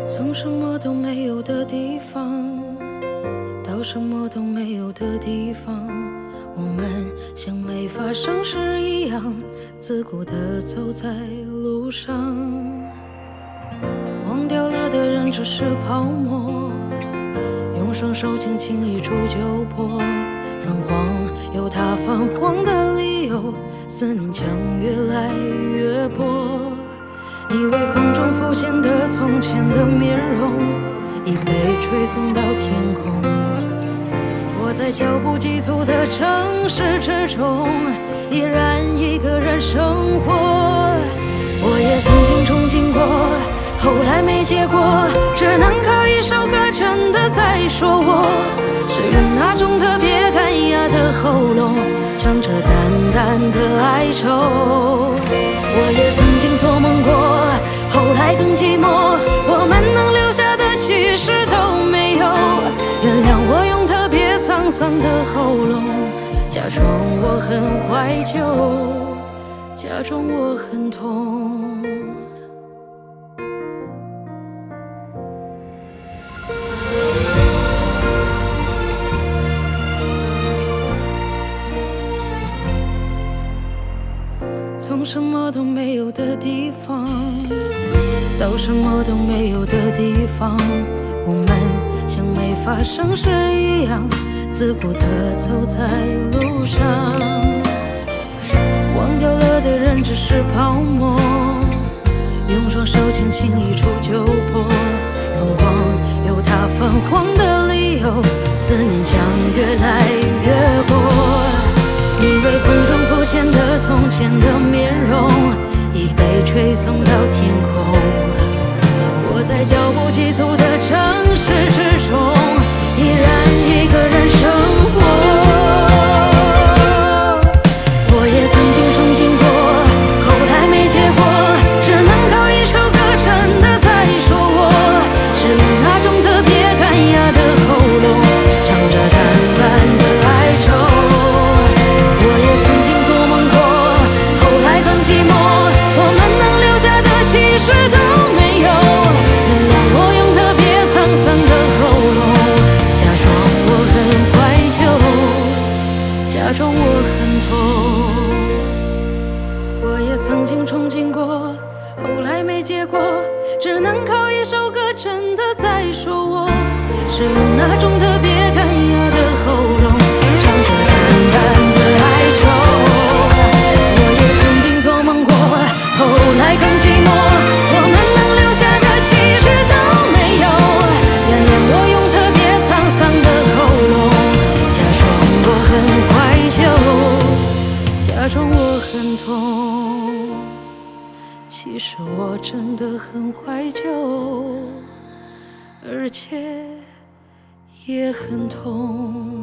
从什么都没有的地方到什么都没有的地方，我们像没发生事一样自顾地走在路上。忘掉了的人只是泡沫，用双手轻轻一触就破。泛黄有它泛黄的理由，思念将越来越薄。你微风中浮现的从前的面容，已被吹送到天空。我在脚步急促的城市之中，依然一个人生活。我也曾经憧憬过，后来没结果，只能靠一首歌真的在说我，是用那种特别干哑的喉咙，唱着淡淡的哀愁。我也曾经做梦过，后来更寂寞，我们能留下的其实都没有。原谅我用特别沧桑的喉咙，假装我很怀旧，假装我很痛。从什么都没有的地方到什么都没有的地方，我们像没发生事一样自顾地走在路上。忘掉了的人只是泡沫，用双手轻轻一触就破。泛黄有它泛黄的理由，思念将越来越薄。你微风中浮现的从前的面容，已被吹送到天空。我在脚步急促的城市之中，依然一个人生活。我也曾经憧憬过，后来没结果，只能靠一首歌真的在说我，是用那种特别干哑的喉咙，唱着淡淡的哀愁。其实都没有，原谅我用特别沧桑的喉咙，假装我很怀旧，假装我很痛。我也曾经憧憬过，后来没结果，只能靠一首歌真的在说我，是用那种特别干哑的喉咙，唱着淡淡的哀愁。我也曾经做梦过，后来更寂寞，我们能留下的其实都没有。原谅我用特别沧桑的喉咙，假装我很怀旧，假装我很痛。其实我真的很怀旧，而且也很痛。